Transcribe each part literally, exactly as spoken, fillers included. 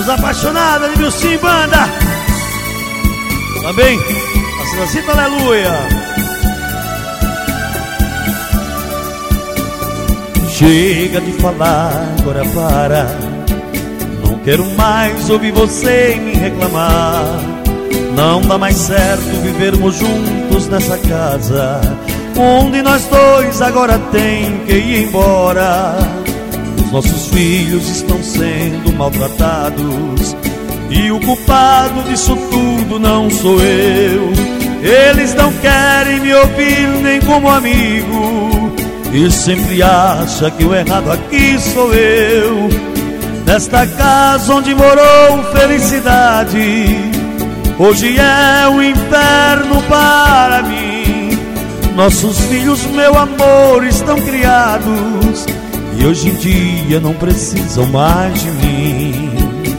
Os Apaixonados de Vilsim Banda. Também a Sinacita Aleluia. Chega de falar, agora para. Não quero mais ouvir você me reclamar. Não dá mais certo vivermos juntos nessa casa, onde nós dois agora tem que ir embora. Os nossos filhos estão sendo maltratados e o culpado disso tudo não sou eu. Eles não querem me ouvir nem como amigo e sempre acham que o errado aqui sou eu. Nesta casa onde morou felicidade, hoje é um inferno para mim. Nossos filhos, meu amor, estão criados e hoje em dia não precisam mais de mim.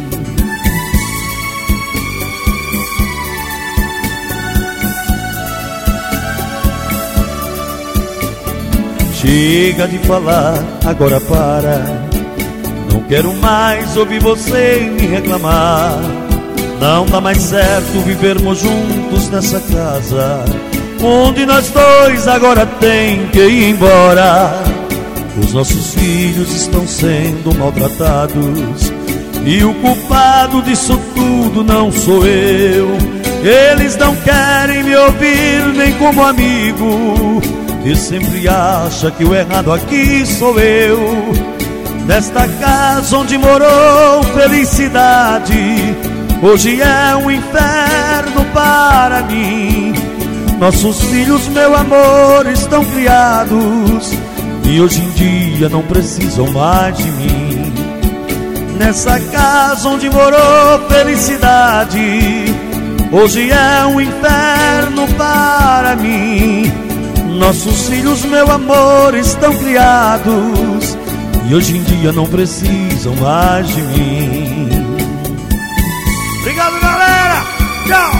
Chega de falar, agora para. Não quero mais ouvir você me reclamar. Não dá mais certo vivermos juntos nessa casa, onde nós dois agora tem que ir embora. Os nossos filhos estão sendo maltratados e o culpado disso tudo não sou eu. Eles não querem me ouvir nem como amigo e sempre acham que o errado aqui sou eu. Nesta casa onde morou felicidade, hoje é um inferno para mim. Nossos filhos, meu amor, estão criados e hoje em dia não precisam mais de mim. Nessa casa onde morou felicidade, hoje é um inferno para mim. Nossos filhos, meu amor, estão criados e hoje em dia não precisam mais de mim. Obrigado, galera! Tchau!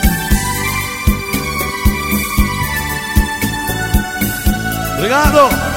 Obrigado!